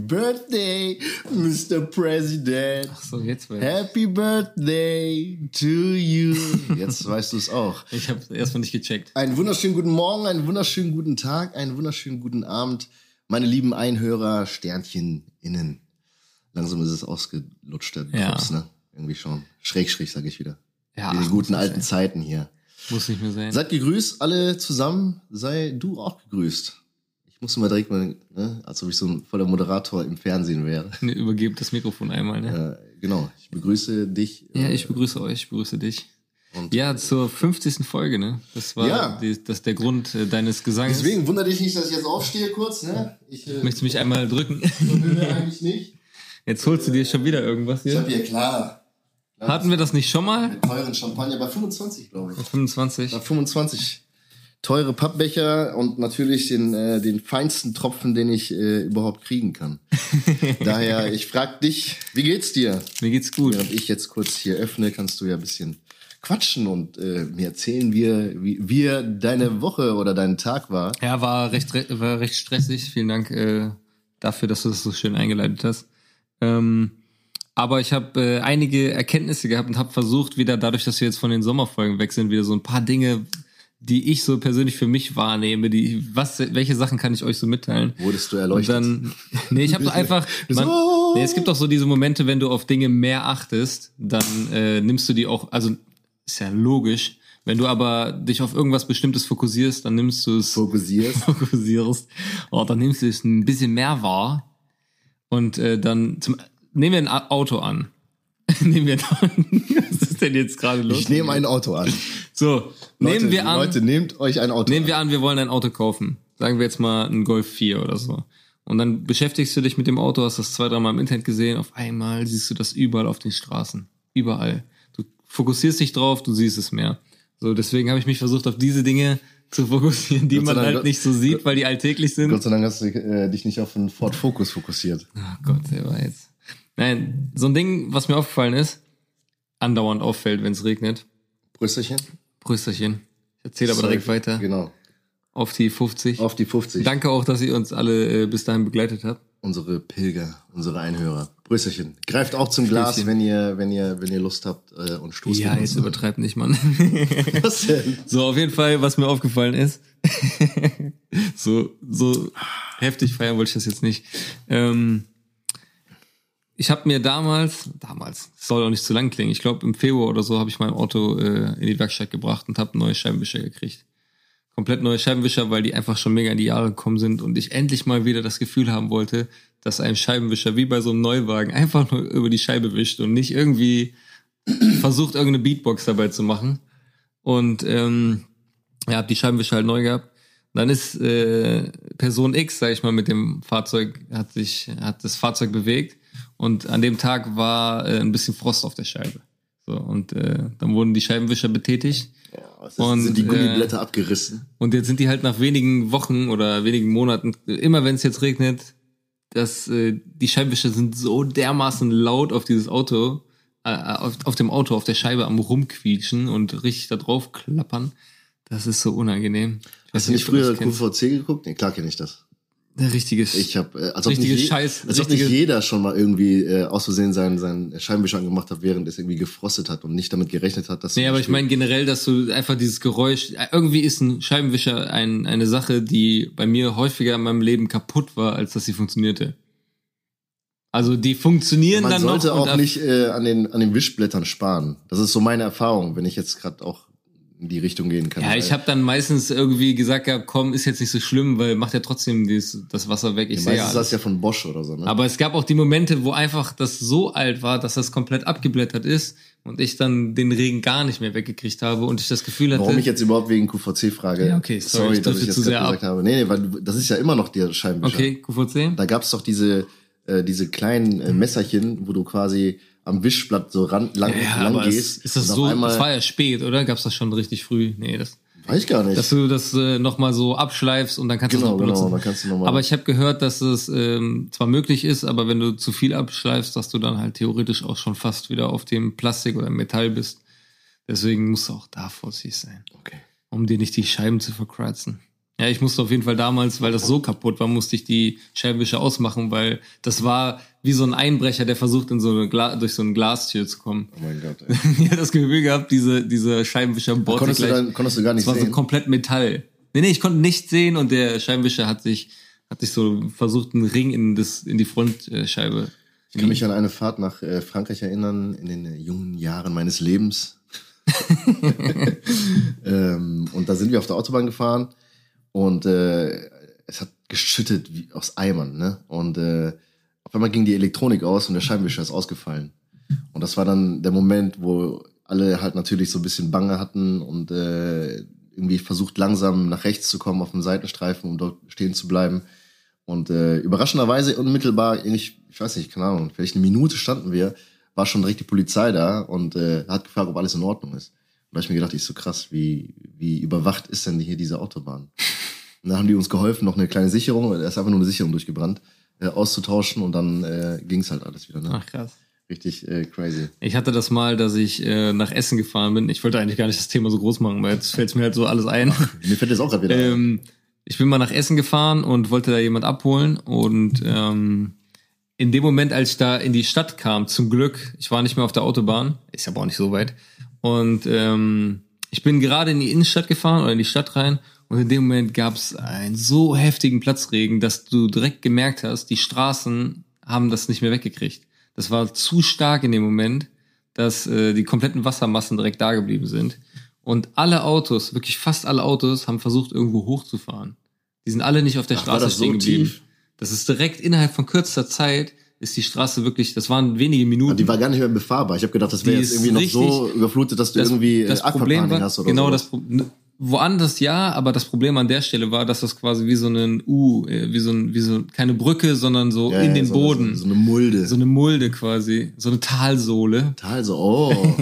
Birthday, Mr. President. Ach so, jetzt weiß ich. Happy Birthday to you. Jetzt weißt du es auch. Ich habe erstmal nicht gecheckt. Einen wunderschönen guten Morgen, einen wunderschönen guten Tag, einen wunderschönen guten Abend, meine lieben Einhörer, Sternchen innen. Langsam ist es ausgelutscht, der Drops, ne? Irgendwie schon. Schräg, sag ich wieder. Ja, wie die guten alten Zeiten hier. Muss nicht mehr sein. Seid gegrüßt, alle zusammen. Sei du auch gegrüßt. Ich muss mal direkt mal, ne, als ob ich so ein voller Moderator im Fernsehen wäre. Ne, übergebe das Mikrofon einmal, ne? Genau, ich begrüße dich. Ja, ich begrüße euch, ich begrüße dich. Und ja, zur 50. Folge, ne? Das war das der Grund deines Gesanges. Deswegen wundert dich nicht, dass ich jetzt aufstehe kurz, ne? Möchtest du mich einmal drücken? Eigentlich nicht. Jetzt holst du dir schon wieder irgendwas hier. Ich hab hier klar. Hatten wir das nicht schon mal? Mit teuren Champagner, bei 25, glaube ich. 25. Bei 25. Teure Pappbecher und natürlich den feinsten Tropfen, den ich überhaupt kriegen kann. Daher, ich frag dich, wie geht's dir? Mir geht's gut. Während ich jetzt kurz hier öffne, kannst du ja ein bisschen quatschen und mir erzählen, wie deine Woche oder dein Tag war. Ja, war recht stressig. Vielen Dank dafür, dass du das so schön eingeleitet hast. Aber ich habe einige Erkenntnisse gehabt und habe versucht, wieder dadurch, dass wir jetzt von den Sommerfolgen weg sind, wieder so ein paar Dinge, die ich so persönlich für mich wahrnehme, welche Sachen kann ich euch so mitteilen? Wurdest du erleuchtet? Und dann, ich habe einfach, es gibt auch so diese Momente, wenn du auf Dinge mehr achtest, dann nimmst du die auch, also ist ja logisch. Wenn du aber dich auf irgendwas Bestimmtes fokussierst, dann nimmst du es Fokussierst, dann nimmst du es ein bisschen mehr wahr. Und dann nehmen wir ein Auto an. Was ist denn jetzt gerade los? Ich nehme ein Auto an. So, nehmen wir an. Leute, nehmt euch ein Auto Nehmen wir an, wir wollen ein Auto kaufen. Sagen wir jetzt mal einen Golf 4 oder so. Und dann beschäftigst du dich mit dem Auto, hast das 2-3 Mal im Internet gesehen. Auf einmal siehst du das überall auf den Straßen. Überall. Du fokussierst dich drauf, du siehst es mehr. So, deswegen habe ich mich versucht, auf diese Dinge zu fokussieren, die man halt nicht so sieht, weil die alltäglich sind. Gott sei Dank hast du dich nicht auf einen Ford Focus fokussiert. Oh Gott, der war jetzt. Nein, so ein Ding, was mir aufgefallen ist, andauernd auffällt, wenn es regnet. Prösterchen. Prösterchen. Ich erzähle aber direkt weiter. Genau. Auf die 50. Auf die 50. Danke auch, dass ihr uns alle bis dahin begleitet habt. Unsere Pilger, unsere Einhörer. Prösterchen. Greift auch zum Glas, wenn ihr Lust habt und stoßt. Ja, jetzt übertreibt nicht, Mann. Was denn? So, auf jeden Fall, was mir aufgefallen ist. so heftig feiern wollte ich das jetzt nicht. Ich habe mir damals, soll auch nicht zu lang klingen, ich glaube im Februar oder so habe ich mein Auto in die Werkstatt gebracht und habe neue Scheibenwischer gekriegt. Komplett neue Scheibenwischer, weil die einfach schon mega in die Jahre gekommen sind und ich endlich mal wieder das Gefühl haben wollte, dass ein Scheibenwischer wie bei so einem Neuwagen einfach nur über die Scheibe wischt und nicht irgendwie versucht, irgendeine Beatbox dabei zu machen. Und hab die Scheibenwischer halt neu gehabt. Dann ist Person X, sag ich mal, mit dem Fahrzeug, hat das Fahrzeug bewegt und an dem Tag war ein bisschen Frost auf der Scheibe. So, und dann wurden die Scheibenwischer betätigt. Ja, sind die Gummiblätter abgerissen. Und jetzt sind die halt nach wenigen Wochen oder wenigen Monaten, immer wenn es jetzt regnet, dass die Scheibenwischer sind so dermaßen laut auf dieses Auto, auf dem Auto, auf der Scheibe am rumquietschen und richtig da drauf klappern. Das ist so unangenehm. Hast du nicht früher QVC geguckt? Nee, klar kenne ich das. Ich habe, als ob nicht jeder schon mal irgendwie aus Versehen seinen Scheibenwischer angemacht hat, während es irgendwie gefrostet hat und nicht damit gerechnet hat, dass... Nee, aber ich meine generell, dass du einfach dieses Geräusch... Irgendwie ist ein Scheibenwischer eine Sache, die bei mir häufiger in meinem Leben kaputt war, als dass sie funktionierte. Also die funktionieren dann noch... Man sollte auch nicht an den Wischblättern sparen. Das ist so meine Erfahrung, wenn ich jetzt gerade auch in die Richtung gehen kann. Ja, ich habe dann meistens irgendwie gesagt gehabt, komm, ist jetzt nicht so schlimm, weil macht ja trotzdem das Wasser weg. Ich sehe ja meistens das ja von Bosch oder so, ne? Aber es gab auch die Momente, wo einfach das so alt war, dass das komplett abgeblättert ist und ich dann den Regen gar nicht mehr weggekriegt habe und ich das Gefühl hatte... Warum ich jetzt überhaupt wegen QVC frage? Ja, okay, sorry dass ich jetzt gesagt habe. Nee, weil das ist ja immer noch der Scheibenwischer. Okay, QVC? Da gab's doch diese kleinen Messerchen, wo du quasi am Wischblatt so lang gehst. Ist das so? Das war ja spät, oder? Gab's das schon richtig früh? Nee, das weiß ich gar nicht. Dass du das nochmal so abschleifst und dann kannst du es noch benutzen. Genau, dann kannst du nochmal. Aber ich habe gehört, dass es zwar möglich ist, aber wenn du zu viel abschleifst, dass du dann halt theoretisch auch schon fast wieder auf dem Plastik oder Metall bist. Deswegen musst du auch da vorsichtig sein. Okay. Um dir nicht die Scheiben zu verkratzen. Ja, ich musste auf jeden Fall damals, weil das so kaputt war, musste ich die Scheibenwischer ausmachen, weil das war wie so ein Einbrecher, der versucht, in so eine durch so eine Glastür zu kommen. Oh mein Gott, ey. Ich hatte das Gefühl gehabt, diese Scheibenwischer bohrte konntest du gar nicht das war sehen? so komplett Metall. Nee, ich konnte nichts sehen und der Scheibenwischer hat sich so versucht, einen Ring in die Frontscheibe. Ich kann mich an eine Fahrt nach Frankreich erinnern, in den jungen Jahren meines Lebens. Und da sind wir auf der Autobahn gefahren und es hat geschüttet wie aus Eimern, ne? Und auf einmal ging die Elektronik aus und der Scheibenwischer ist ausgefallen. Und das war dann der Moment, wo alle halt natürlich so ein bisschen Bange hatten und irgendwie versucht langsam nach rechts zu kommen auf dem Seitenstreifen, um dort stehen zu bleiben. Und überraschenderweise unmittelbar, ich weiß nicht, keine Ahnung, vielleicht eine Minute standen wir, war schon direkt die Polizei da und hat gefragt, ob alles in Ordnung ist. Und da habe ich mir gedacht, ich so krass, wie überwacht ist denn hier diese Autobahn? Und dann haben die uns geholfen, noch eine kleine Sicherung, da ist einfach nur eine Sicherung durchgebrannt, auszutauschen und dann ging's halt alles wieder. Ne? Ach krass. Richtig crazy. Ich hatte das mal, dass ich nach Essen gefahren bin. Ich wollte eigentlich gar nicht das Thema so groß machen, weil jetzt fällt es mir halt so alles ein. Ach, mir fällt jetzt auch gerade wieder ein. Ich bin mal nach Essen gefahren und wollte da jemand abholen und in dem Moment, als ich da in die Stadt kam, zum Glück, ich war nicht mehr auf der Autobahn, ist aber auch nicht so weit, und ich bin gerade in die Innenstadt gefahren oder in die Stadt rein und in dem Moment gab es einen so heftigen Platzregen, dass du direkt gemerkt hast, die Straßen haben das nicht mehr weggekriegt. Das war zu stark in dem Moment, dass die kompletten Wassermassen direkt da geblieben sind. Und alle Autos, wirklich fast alle Autos, haben versucht, irgendwo hochzufahren. Die sind alle nicht auf der Straße stehen geblieben. Das ist direkt innerhalb von kürzester Zeit ist die Straße wirklich, das waren wenige Minuten. Und die war gar nicht mehr befahrbar. Ich habe gedacht, das wäre jetzt irgendwie noch so überflutet, dass du irgendwie Aquaplaning hast oder genau, so. Woanders ja, aber das Problem an der Stelle war, dass das quasi wie so keine Brücke, sondern so in den Boden. So eine Mulde. So eine Mulde quasi, so eine Talsohle. Oh.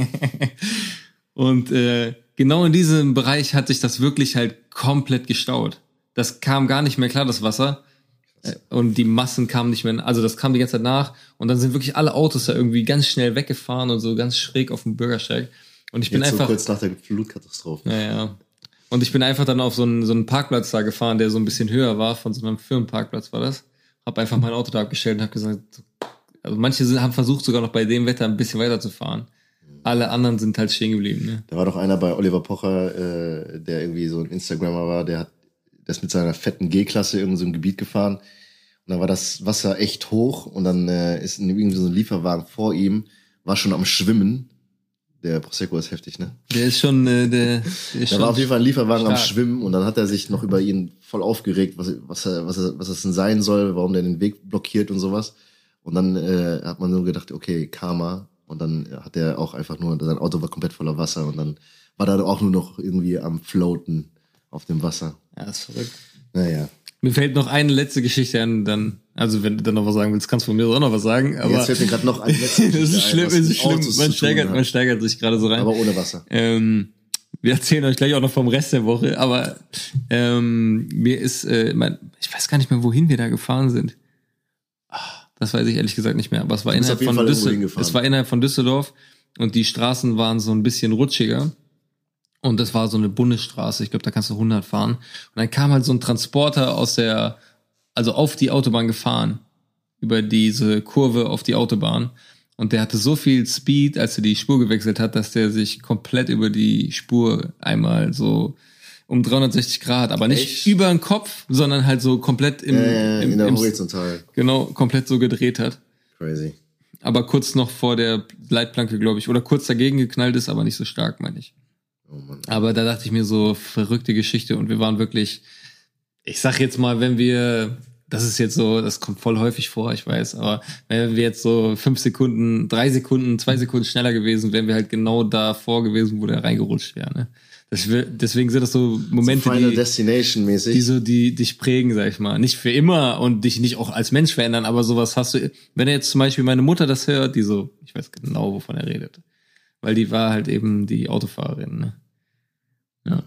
Und genau in diesem Bereich hat sich das wirklich halt komplett gestaut. Das kam gar nicht mehr klar, das Wasser. Und die Massen kamen nicht mehr, also das kam die ganze Zeit nach. Und dann sind wirklich alle Autos da irgendwie ganz schnell weggefahren und so ganz schräg auf dem Bürgersteig. Und ich bin einfach so kurz nach der Flutkatastrophe. Ja. Und ich bin einfach dann auf so einen Parkplatz da gefahren, der so ein bisschen höher war, von so einem Firmenparkplatz war das. Hab einfach mein Auto da abgestellt und hab gesagt, also manche haben versucht sogar noch bei dem Wetter ein bisschen weiter zu fahren. Alle anderen sind halt stehen geblieben. Ne? Da war doch einer bei Oliver Pocher, der irgendwie so ein Instagrammer war, der ist mit seiner fetten G-Klasse in so einem Gebiet gefahren. Und dann war das Wasser echt hoch und dann ist irgendwie so ein Lieferwagen vor ihm, war schon am Schwimmen. Der Prosecco ist heftig, ne? Der ist schon, da war auf jeden Fall ein Lieferwagen am Schwimmen und dann hat er sich noch über ihn voll aufgeregt, was das denn sein soll, warum der den Weg blockiert und sowas. Und dann hat man so gedacht, okay, Karma. Und dann hat er auch einfach nur, sein Auto war komplett voller Wasser und dann war er auch nur noch irgendwie am Floaten auf dem Wasser. Ja, das ist verrückt. Naja. Mir fällt noch eine letzte Geschichte an, dann, also wenn du dann noch was sagen willst, kannst du von mir auch noch was sagen. Aber jetzt fällt mir gerade noch eine letzte Geschichte das ist schlimm, ein, es ist schlimm. Man steigert sich gerade so rein. Aber ohne Wasser. Wir erzählen euch gleich auch noch vom Rest der Woche, aber mir ist, ich weiß gar nicht mehr, wohin wir da gefahren sind. Das weiß ich ehrlich gesagt nicht mehr, aber es war innerhalb von Düsseldorf und die Straßen waren so ein bisschen rutschiger. Und das war so eine Bundesstraße, ich glaube, da kannst du 100 fahren. Und dann kam halt so ein Transporter auf die Autobahn gefahren, über diese Kurve auf die Autobahn. Und der hatte so viel Speed, als er die Spur gewechselt hat, dass der sich komplett über die Spur einmal so um 360 Grad, aber nicht über den Kopf, sondern halt so komplett in der Horizontal. Genau, komplett so gedreht hat. Crazy. Aber kurz noch vor der Leitplanke, glaube ich, oder kurz dagegen geknallt ist, aber nicht so stark, meine ich. Oh Mann. Aber da dachte ich mir so, verrückte Geschichte und wir waren wirklich, ich sag jetzt mal, das ist jetzt so, das kommt voll häufig vor, ich weiß, aber wenn wir jetzt so 5 Sekunden, 3 Sekunden, 2 Sekunden schneller gewesen, wären wir halt genau davor gewesen, wo der reingerutscht wäre, ne? Deswegen sind das so Momente, Final Destination mäßig. die dich prägen, sag ich mal. Nicht für immer und dich nicht auch als Mensch verändern, aber sowas hast du, wenn jetzt zum Beispiel meine Mutter das hört, die so, ich weiß genau, wovon er redet. Weil die war halt eben die Autofahrerin, ne? Ja.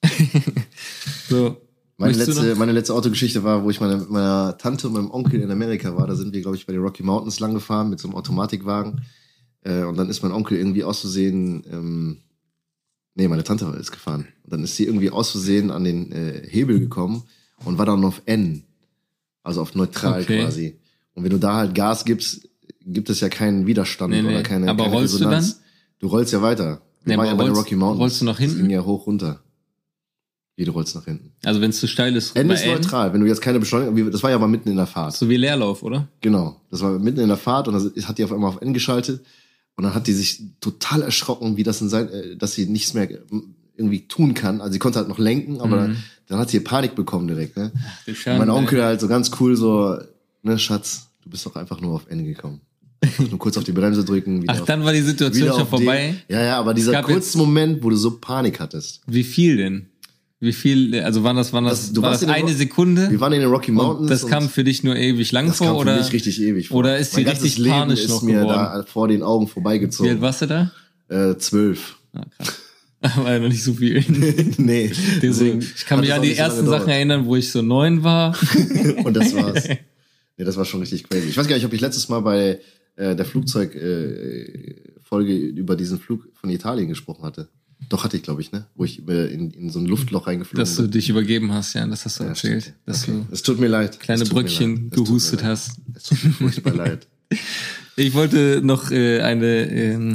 So. Meine letzte Autogeschichte war, wo ich mit meiner Tante und meinem Onkel in Amerika war. Da sind wir, glaube ich, bei den Rocky Mountains lang gefahren mit so einem Automatikwagen. Und dann ist mein Onkel irgendwie Nee, meine Tante ist gefahren. Und dann ist sie irgendwie aus Versehen an den Hebel gekommen und war dann auf N. Also auf neutral quasi. Und wenn du da halt Gas gibst, gibt es ja keinen Widerstand oder keine rollst Resonanz. Du dann? Du rollst ja weiter. Wir waren ja bei den Rocky Mountains. Rollst du nach hinten? Das ging ja hoch runter. Wie, du rollst nach hinten? Also wenn es zu steil ist. N ist neutral. Wenn du jetzt keine Beschleunigung, das war ja aber mitten in der Fahrt. So wie Leerlauf, oder? Genau. Das war mitten in der Fahrt und dann hat die auf einmal auf N geschaltet und dann hat die sich total erschrocken, wie das denn sein, dass sie nichts mehr irgendwie tun kann. Also sie konnte halt noch lenken, aber dann hat sie Panik bekommen direkt, ne? Ach, du Schande, und mein Onkel halt so ganz cool so, ne, Schatz, du bist doch einfach nur auf N gekommen. Nur kurz auf die Bremse drücken. Ach, dann war die Situation schon vorbei? Ja, aber dieser kurze Moment, wo du so Panik hattest. Wie viel denn? Wie viel, also war das eine Sekunde? Wir waren in den Rocky Mountains. Und das kam für dich nur ewig lang vor, oder? Das kam für mich richtig ewig vor. Oder ist die richtig Leben panisch noch geworden? Ist mir da vor den Augen vorbeigezogen. Wie alt warst du da? 12. Ah, krass. Aber noch nicht so viel. Nee. Deswegen, ich kann mich an die ersten Sachen erinnern, wo ich so 9 war. Und das war's. Nee, das war schon richtig crazy. Ich weiß gar nicht, ob ich letztes Mal bei der Flugzeug-Folge über diesen Flug von Italien gesprochen hatte. Doch, hatte ich, glaube ich, ne? Wo ich in so ein Luftloch reingeflogen bin. Dass du dich übergeben hast, ja, das hast du erzählt. Dass du es tut mir leid. Kleine Bröckchen gehustet hast. Es tut mir furchtbar leid. Ich wollte noch eine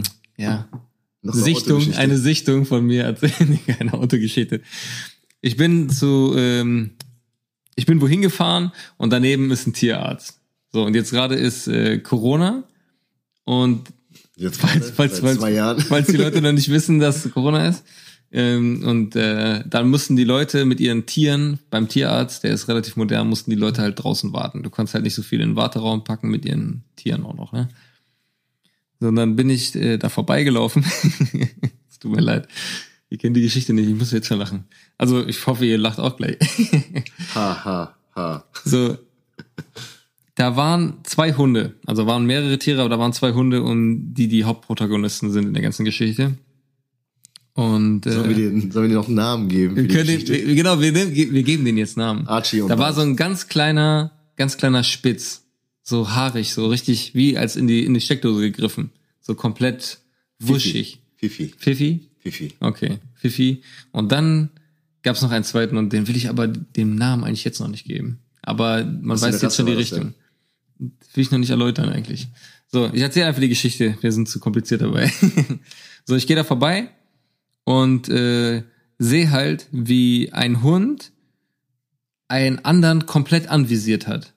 Sichtung von mir erzählen. Eine Autogeschichte. Ich bin wohin gefahren und daneben ist ein Tierarzt. So, und jetzt gerade ist Corona und jetzt falls 2 Jahren. Falls die Leute noch nicht wissen, dass Corona ist. Dann mussten die Leute mit ihren Tieren beim Tierarzt, der ist relativ modern, mussten die Leute halt draußen warten. Du kannst halt nicht so viel in den Warteraum packen mit ihren Tieren auch noch, ne? Sondern bin ich da vorbeigelaufen. Es tut mir leid. Ihr kennt die Geschichte nicht, ich muss jetzt schon lachen. Also ich hoffe, ihr lacht auch gleich. Ha. So, da waren 2 Hunde, also waren mehrere Tiere, aber da waren 2 Hunde und die Hauptprotagonisten sind in der ganzen Geschichte. Und sollen wir denen noch einen Namen geben? Wir geben denen jetzt Namen. Archie und da war so ein ganz kleiner Spitz, so haarig, so richtig wie als in die Steckdose gegriffen, so komplett wuschig. Fifi. Okay, Fifi. Und dann gab's noch einen zweiten und den will ich aber dem Namen eigentlich jetzt noch nicht geben. Aber man weiß jetzt schon die Richtung. Will ich noch nicht erläutern eigentlich. So, ich erzähle einfach die Geschichte. Wir sind zu kompliziert dabei. So, ich gehe da vorbei und sehe halt, wie ein Hund einen anderen komplett anvisiert hat.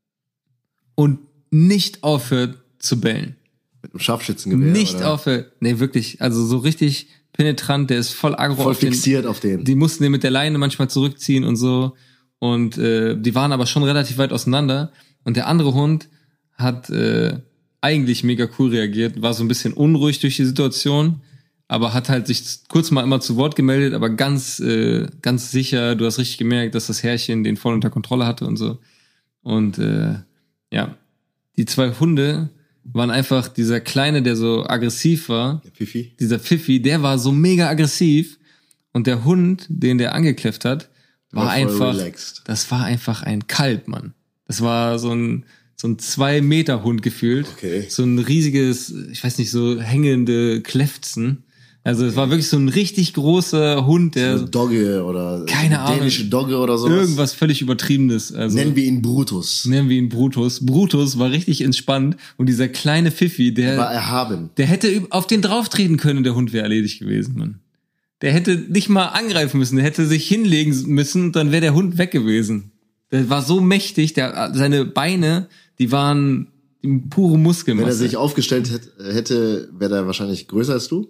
Und nicht aufhört zu bellen. Mit einem Scharfschützengewehr? Nicht aufhört. Nee, wirklich. Also so richtig penetrant. Der ist voll aggro. Voll fixiert auf den. Die mussten den mit der Leine manchmal zurückziehen und so. Und die waren aber schon relativ weit auseinander. Und der andere Hund hat eigentlich mega cool reagiert, war so ein bisschen unruhig durch die Situation, aber hat halt sich kurz mal immer zu Wort gemeldet, aber ganz sicher, du hast richtig gemerkt, dass das Herrchen den voll unter Kontrolle hatte und so. Und die 2 Hunde waren einfach dieser Kleine, der so aggressiv war. Dieser Pfiffi, der war so mega aggressiv. Und der Hund, den der angekläfft hat, war einfach ein Kalb, Mann. Das war so ein 2-Meter-Hund gefühlt. Okay. So ein riesiges, ich weiß nicht, so hängende Klefzen. Also es war wirklich so ein richtig großer Hund, der... So eine Dogge oder... Keine Ahnung. Dänische Dogge oder sowas. Irgendwas völlig Übertriebenes. Also, Nennen wir ihn Brutus. Brutus war richtig entspannt und dieser kleine Pfiffi, der war erhaben. Der hätte auf den drauftreten können, der Hund wäre erledigt gewesen, Mann. Der hätte nicht mal angreifen müssen, der hätte sich hinlegen müssen, dann wäre der Hund weg gewesen. Der war so mächtig, seine Beine, die waren pure Muskelmasse. Wenn er sich aufgestellt hätte, wäre er wahrscheinlich größer als du?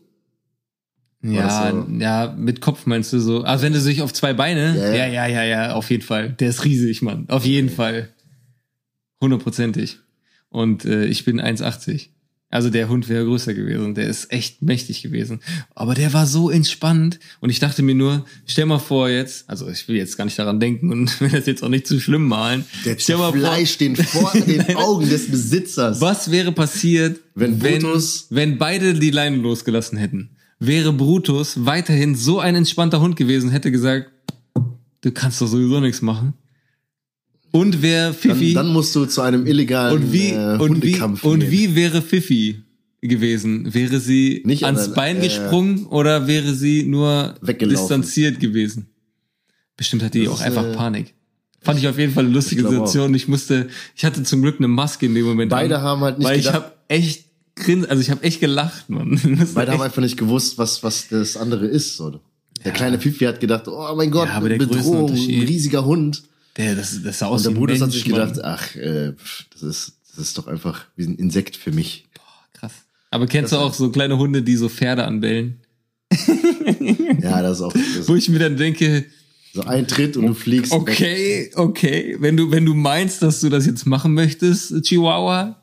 Ja, mit Kopf meinst du so. Also wenn du sich auf 2 Beine, ja, auf jeden Fall. Der ist riesig, Mann. Auf jeden Fall. 100%. Und ich bin 1,80. Also der Hund wäre größer gewesen. Der ist echt mächtig gewesen. Aber der war so entspannt. Und ich dachte mir nur, stell mal vor jetzt, also ich will jetzt gar nicht daran denken und will das jetzt auch nicht zu schlimm malen. Der zerfleischt den vor den Augen des Besitzers. Was wäre passiert, wenn beide die Leine losgelassen hätten? Wäre Brutus weiterhin so ein entspannter Hund gewesen, hätte gesagt, du kannst doch sowieso nichts machen. Und wäre Fifi... Dann musst du zu einem illegalen Hundekampf Und wie wäre Fifi gewesen? Wäre sie nicht ans Bein gesprungen oder wäre sie nur distanziert gewesen? Bestimmt hat die auch einfach Panik. Fand ich auf jeden Fall eine lustige Situation. Auch. Ich hatte zum Glück eine Maske in dem Moment. Beide haben halt nicht gedacht. Ich habe echt gelacht, Mann. Beide haben einfach nicht gewusst, was das andere ist. So. Der kleine Fifi hat gedacht, oh mein Gott, aber der Bedrohung, ein riesiger Hund. Das sah aus wie ein Mensch. Und der Bruder hat sich gedacht, das ist doch einfach wie ein Insekt für mich. Boah, krass. Aber kennst du auch so kleine Hunde, die so Pferde anbellen? Ja, das ist auch. Wo ich mir dann denke, so ein Tritt und du fliegst. Okay. Wenn du meinst, dass du das jetzt machen möchtest, Chihuahua.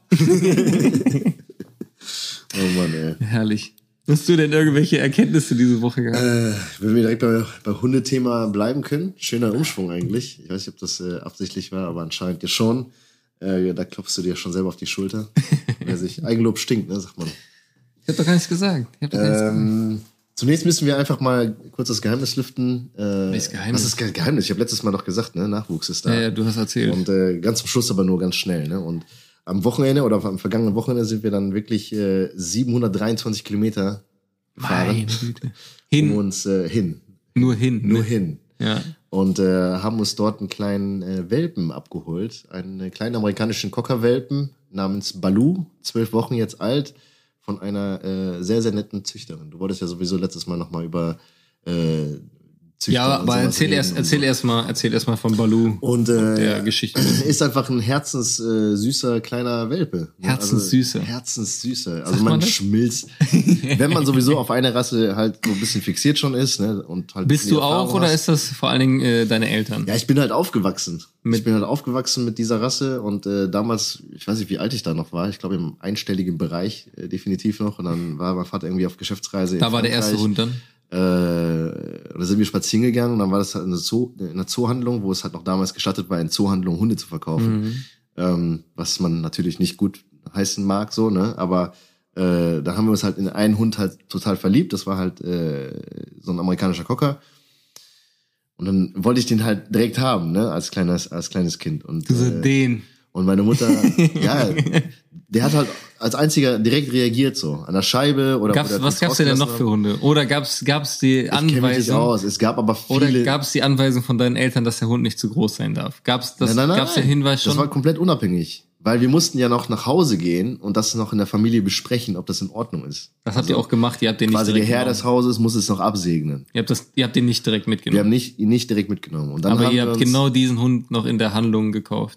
Oh Mann, ey. Herrlich. Hast du denn irgendwelche Erkenntnisse diese Woche gehabt? Wenn wir direkt bei Hundethema bleiben können. Schöner Umschwung eigentlich. Ich weiß nicht, ob das absichtlich war, aber anscheinend ja schon. Da klopfst du dir schon selber auf die Schulter. Eigenlob stinkt, ne, sagt man. Ich hab doch gar nichts gesagt. Zunächst müssen wir einfach mal kurz das Geheimnis lüften. Welches Geheimnis? Was ist das Geheimnis? Ich habe letztes Mal noch gesagt, ne, Nachwuchs ist da. Ja, du hast erzählt. Und ganz zum Schluss aber nur ganz schnell, ne? Und am Wochenende oder am vergangenen Wochenende sind wir dann wirklich 723 Kilometer gefahren. Meine Güte. Hin. Um uns hin. Nur hin. Ja. Und haben uns dort einen kleinen Welpen abgeholt. Einen kleinen amerikanischen Cocker-Welpen namens Baloo, 12 Wochen jetzt alt, von einer sehr, sehr netten Züchterin. Du wolltest ja sowieso letztes Mal nochmal über Züchter. Ja, aber erzähl erst mal von Baloo und der Geschichte. Ist einfach ein herzenssüßer kleiner Welpe. Herzenssüßer. Also man schmilzt, wenn man sowieso auf eine Rasse halt so ein bisschen fixiert schon ist, ne, und halt. Bist du auch oder ist das vor allen Dingen deine Eltern? Ja, ich bin halt aufgewachsen. Ich bin halt aufgewachsen mit dieser Rasse und damals, ich weiß nicht, wie alt ich da noch war, ich glaube im einstelligen Bereich definitiv noch. Und dann war mein Vater irgendwie auf Geschäftsreise. Da war der erste Hund dann? Da sind wir spazieren gegangen und dann war das halt in einer Zoohandlung, wo es halt noch damals gestattet war, in Zoohandlungen Hunde zu verkaufen. Was man natürlich nicht gut heißen mag, so, ne? Aber da haben wir uns halt in einen Hund halt total verliebt. Das war halt so ein amerikanischer Cocker. Und dann wollte ich den halt direkt haben, ne? Als kleines Kind. Und den. Und meine Mutter, ja, der hat halt als einziger direkt reagiert so an der Scheibe oder was gab's denn noch für Hunde? Oder gab's die Anweisung? Ich kenn mich nicht aus. Es gab aber viele. Oder gab's die Anweisung von deinen Eltern, dass der Hund nicht zu groß sein darf? Gab's den Hinweis schon? Das war komplett unabhängig, weil wir mussten ja noch nach Hause gehen und das noch in der Familie besprechen, ob das in Ordnung ist. Das habt ihr auch gemacht. Ihr habt den nicht direkt direkt der Herr des Hauses muss es noch absegnen. Ihr habt den nicht direkt mitgenommen. Wir haben ihn nicht direkt mitgenommen. Und dann aber ihr habt genau diesen Hund noch in der Handlung gekauft.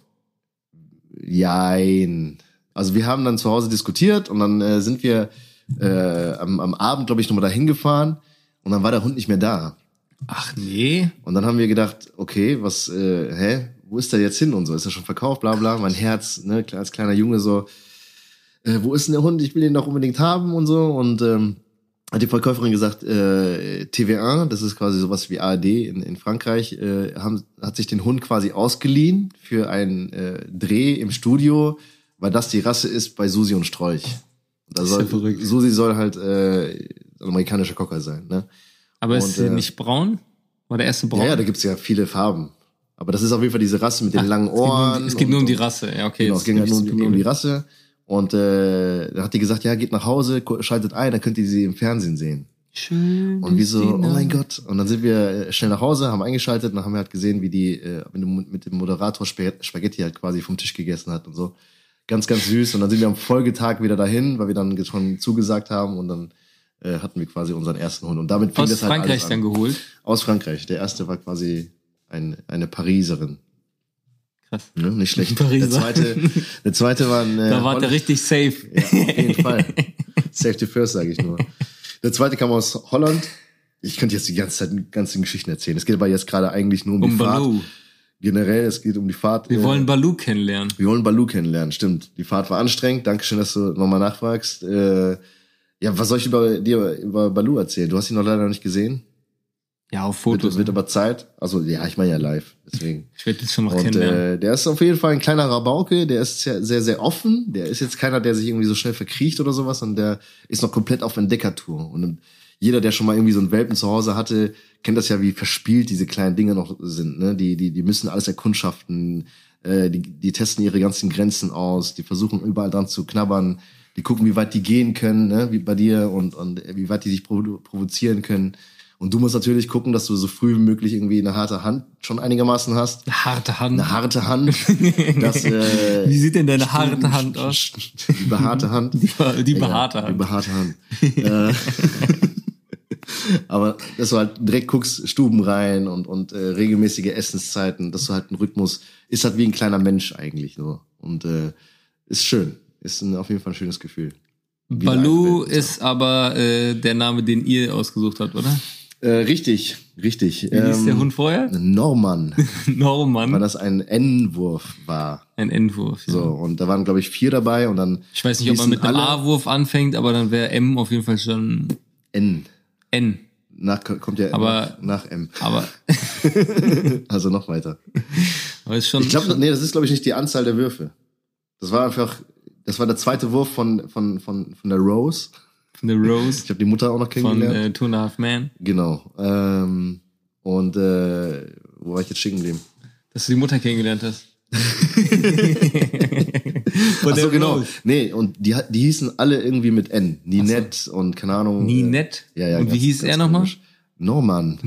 Jein. Also wir haben dann zu Hause diskutiert und dann sind wir am Abend, glaube ich, nochmal dahin gefahren und dann war der Hund nicht mehr da. Ach nee. Und dann haben wir gedacht, okay, wo ist der jetzt hin und so? Ist er schon verkauft, bla bla. Mein Herz, ne, als kleiner Junge so, wo ist denn der Hund? Ich will den doch unbedingt haben und so. Und hat die Verkäuferin gesagt, TV1, das ist quasi sowas wie ARD in Frankreich, hat sich den Hund quasi ausgeliehen für einen Dreh im Studio, weil das die Rasse ist bei Susi und Strolch. Susi soll halt amerikanischer Cocker sein, ne? Aber ist sie nicht braun? War der erste braun? Ja, da gibt's ja viele Farben. Aber das ist auf jeden Fall diese Rasse mit den langen Ohren. Es geht nur um die Rasse, ja, okay. Genau, es ging halt nur um die Rasse. Und da hat die gesagt, ja, geht nach Hause, schaltet ein, dann könnt ihr sie im Fernsehen sehen. Schön. Und wir so, oh mein Gott. Und dann sind wir schnell nach Hause, haben eingeschaltet und dann haben wir halt gesehen, wie die mit dem Moderator Spaghetti halt quasi vom Tisch gegessen hat und so. Ganz, ganz süß. Und dann sind wir am Folgetag wieder dahin, weil wir dann schon zugesagt haben und dann hatten wir quasi unseren ersten Hund. Und damit fing das halt alles an. Aus Frankreich dann geholt? Aus Frankreich. Der erste war quasi eine Pariserin. Krass. Ja, nicht schlecht. Der zweite war ein da war der richtig safe. Ja, auf jeden Fall. Safety first, sage ich nur. Der zweite kam aus Holland. Ich könnte jetzt die ganzen Geschichten erzählen. Es geht aber jetzt gerade eigentlich nur um die Fahrt. Baloo. Generell, es geht um die Fahrt. Wir wollen Baloo kennenlernen. Stimmt. Die Fahrt war anstrengend. Dankeschön, dass du nochmal nachfragst. Ja, was soll ich über Baloo erzählen? Du hast ihn noch leider noch nicht gesehen. Ja, auf Fotos. Wird aber Zeit. Also, ja, ich meine ja live. Deswegen. Ich werde das schon noch kennenlernen. Der ist auf jeden Fall ein kleiner Rabauke. Der ist sehr, sehr, sehr offen. Der ist jetzt keiner, der sich irgendwie so schnell verkriecht oder sowas. Und der ist noch komplett auf Entdeckertour. Und jeder, der schon mal irgendwie so einen Welpen zu Hause hatte, kennt das ja, wie verspielt diese kleinen Dinge noch sind. Ne? Die müssen alles erkundschaften. Die testen ihre ganzen Grenzen aus. Die versuchen überall dran zu knabbern. Die gucken, wie weit die gehen können, ne, wie bei dir und wie weit die sich provozieren können. Und du musst natürlich gucken, dass du so früh wie möglich irgendwie eine harte Hand schon einigermaßen hast. Eine harte Hand. Eine harte Hand. Wie sieht denn deine harte Hand aus? Die behaarte Hand. Die behaarte Hand. Die behaarte Hand. Aber dass du halt direkt guckst, Stuben rein und regelmäßige Essenszeiten, dass du halt einen Rhythmus, ist halt wie ein kleiner Mensch eigentlich nur. Und ist schön. Ist auf jeden Fall ein schönes Gefühl. Baloo ist aber der Name, den ihr ausgesucht habt, oder? Richtig. Wie hieß der Hund vorher? Norman. Norman. Weil das ein N-Wurf war. Ein N-Wurf, ja. So, und da waren, glaube ich, 4 dabei und dann. Ich weiß nicht, ob man mit einem A-Wurf anfängt, aber dann wäre M auf jeden Fall schon N. Kommt ja aber, nach M. Aber. Also noch weiter. Aber ist schon, ich glaube, das ist, glaube ich, nicht die Anzahl der Würfe. Das war der zweite Wurf von der Rose. Von der Rose. Ich habe die Mutter auch noch kennengelernt. Von 2.5 Men. Genau. Wo war ich jetzt stehen geblieben? Dass du die Mutter kennengelernt hast. Achso, genau. Nee, und die hießen alle irgendwie mit N. Ninette und keine Ahnung. Ninette? Ja. Und wie hieß er nochmal? Norman.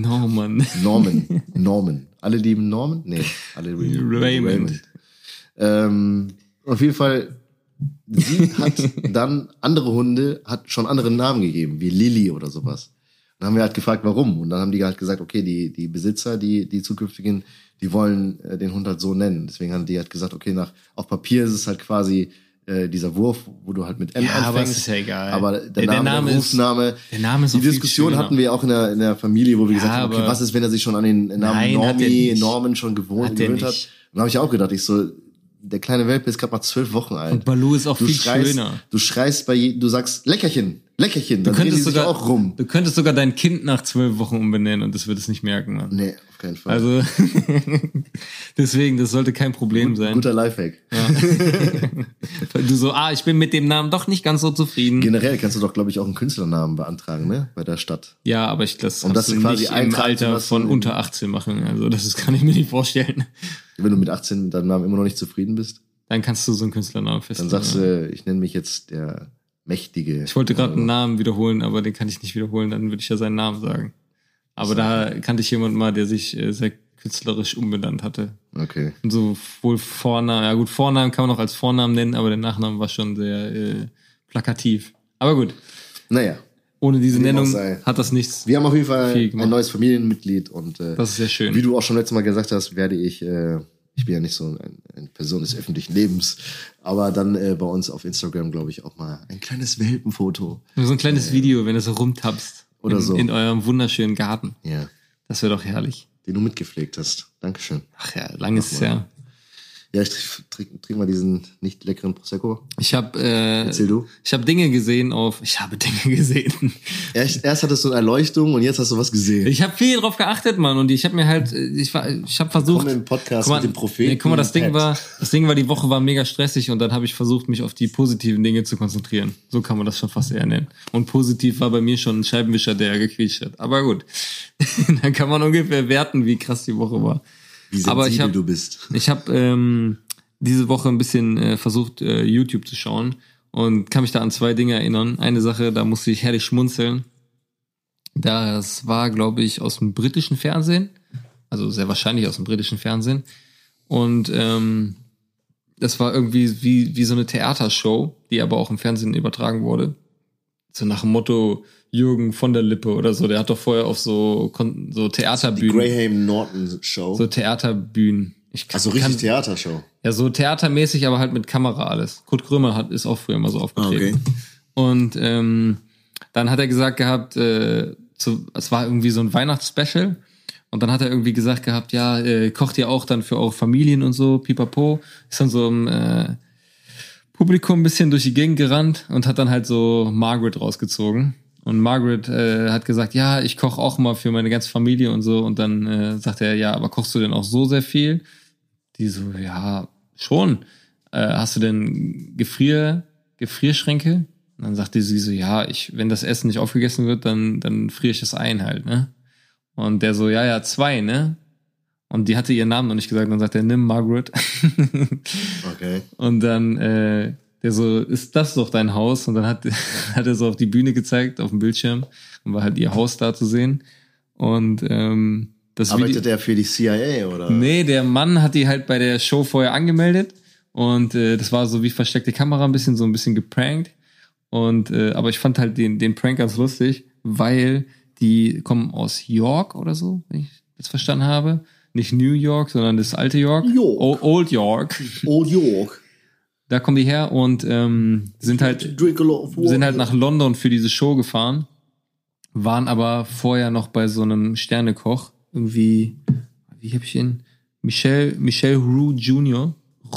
Alle lieben Norman? Nee, alle Raymond. Auf jeden Fall, sie hat dann andere Hunde, hat schon andere Namen gegeben, wie Lilly oder sowas. Dann haben wir halt gefragt, warum. Und dann haben die halt gesagt, okay, die Besitzer, die zukünftigen, die wollen den Hund halt so nennen. Deswegen haben die halt gesagt, okay, auf Papier ist es halt quasi dieser Wurf, wo du halt mit N anfängst. Aber ist ja egal. Aber der Name, der Rufname, der Name ist die Diskussion hatten wir auch in der Familie, wo wir gesagt haben, okay, was ist, wenn er sich schon an den Namen Norman schon gewöhnt hat? Und dann habe ich auch gedacht, der kleine Welpe ist gerade mal 12 Wochen alt. Und Baloo ist auch viel schöner. Du schreist du sagst Leckerchen, dann drehen die sich auch rum. Du könntest sogar dein Kind nach 12 Wochen umbenennen und das wird es nicht merken, Mann. Nee, auf keinen Fall. Also, deswegen, das sollte kein Problem sein. Guter Lifehack. Ja. Du so, ich bin mit dem Namen doch nicht ganz so zufrieden. Generell kannst du doch, glaube ich, auch einen Künstlernamen beantragen, ne? Bei der Stadt. Ja, aber das kannst du quasi nicht im Alter von unter 18 machen. Also, das kann ich mir nicht vorstellen. Wenn du mit 18 mit deinem Namen immer noch nicht zufrieden bist? Dann kannst du so einen Künstlernamen festlegen. Dann sagst du, ich nenne mich jetzt der Mächtige. Ich wollte gerade einen Namen wiederholen, aber den kann ich nicht wiederholen, dann würde ich ja seinen Namen sagen. Aber da kannte ich jemanden mal, der sich sehr künstlerisch umbenannt hatte. Okay. Und so wohl Vornamen, ja gut, Vornamen kann man auch als Vornamen nennen, aber der Nachname war schon sehr plakativ. Aber gut. Naja. Ohne diese Nennung hat das nichts. Wir haben auf jeden Fall ein neues Familienmitglied und das ist sehr schön. Wie du auch schon letztes Mal gesagt hast, werde ich bin ja nicht so eine Person des öffentlichen Lebens, aber dann bei uns auf Instagram, glaube ich, auch mal ein kleines Welpenfoto. So ein kleines Video, wenn du so rumtappst. Oder so. In eurem wunderschönen Garten. Ja. Das wäre doch herrlich. Den du mitgepflegt hast. Dankeschön. Ach ja, lange ist es ja. Ja, ich trink mal diesen nicht leckeren Prosecco. Erzähl du. Ich habe Dinge gesehen. Erst hattest du eine Erleuchtung und jetzt hast du was gesehen. Ich habe viel drauf geachtet, Mann, und ich habe mir halt, ich habe versucht. Komm im Podcast mit dem Propheten. Guck mal, das Ding war, die Woche war mega stressig und dann habe ich versucht, mich auf die positiven Dinge zu konzentrieren. So kann man das schon fast eher nennen. Und positiv war bei mir schon ein Scheibenwischer, der gequietscht hat. Aber gut, dann kann man ungefähr werten, wie krass die Woche war. Wie sensibel du bist. Ich habe diese Woche ein bisschen versucht, YouTube zu schauen und kann mich da an 2 Dinge erinnern. Eine Sache, da musste ich herrlich schmunzeln. Das war, glaube ich, aus dem britischen Fernsehen. Also sehr wahrscheinlich aus dem britischen Fernsehen. Und das war irgendwie wie so eine Theatershow, die aber auch im Fernsehen übertragen wurde. So nach dem Motto Jürgen von der Lippe oder so. Der hat doch vorher auf so Theaterbühnen. Die Graham Norton Show. So Theaterbühnen. Also richtig Theatershow. Ja, so theatermäßig, aber halt mit Kamera alles. Kurt Krömer ist auch früher mal so aufgetreten. Okay. Und dann hat er gesagt gehabt, es war irgendwie so ein Weihnachtsspecial. Und dann hat er irgendwie gesagt gehabt, ja, kocht ihr auch dann für eure Familien und so, pipapo. Ist dann so im Publikum ein bisschen durch die Gegend gerannt und hat dann halt so Margaret rausgezogen. Und Margaret hat gesagt, ja, ich koche auch mal für meine ganze Familie und so. Und dann sagt er, ja, aber kochst du denn auch so sehr viel? Die so, ja, schon. Hast du denn Gefrierschränke? Und dann sagte sie so, ja, wenn das Essen nicht aufgegessen wird, dann friere ich es ein halt, ne? Und der so, ja, 2, ne? Und die hatte ihren Namen noch nicht gesagt. Dann sagt er, nimm Margaret. Okay. Und dann Der so, ist das doch dein Haus? Und dann hat er so auf die Bühne gezeigt, auf dem Bildschirm, und war halt ihr Haus da zu sehen. Und das arbeitet er für die CIA, oder? Nee, der Mann hat die halt bei der Show vorher angemeldet. Und das war so wie versteckte Kamera, ein bisschen geprankt. Und aber ich fand halt den Prank ganz lustig, weil die kommen aus York oder so, wenn ich das verstanden habe. Nicht New York, sondern das alte York. Old York. Old York. Da kommen die her und sind halt nach London für diese Show gefahren, waren aber vorher noch bei so einem Sternekoch, irgendwie, wie hab ich ihn? Michel Roux Jr.,